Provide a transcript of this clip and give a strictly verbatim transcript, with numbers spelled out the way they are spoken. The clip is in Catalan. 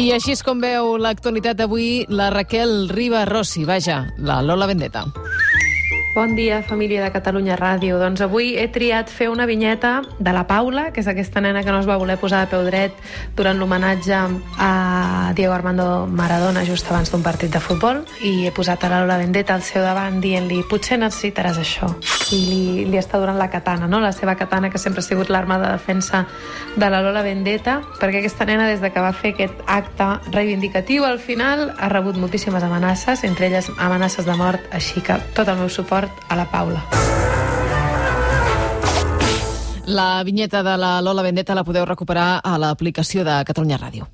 I així és com veu l'actualitat d'avui la Raquel Riba Rossi, vaja, la Lola Vendetta. Bon dia, família de Catalunya Ràdio. Doncs avui he triat fer una vinyeta de la Paula, que és aquesta nena que no es va voler posar de peu dret durant l'homenatge a Diego Armando Maradona just abans d'un partit de futbol, i he posat a la Lola Vendetta al seu davant dient-li potser necessitaràs això. I li, li està donant la katana, no? La seva katana, que sempre ha sigut l'arma de defensa de la Lola Vendetta, perquè aquesta nena, des de que va fer aquest acte reivindicatiu, al final ha rebut moltíssimes amenaces, entre elles amenaces de mort, així que tot el meu suport a la Paula. La vinyeta de la Lola Vendetta la podeu recuperar a l'aplicació de Catalunya Ràdio.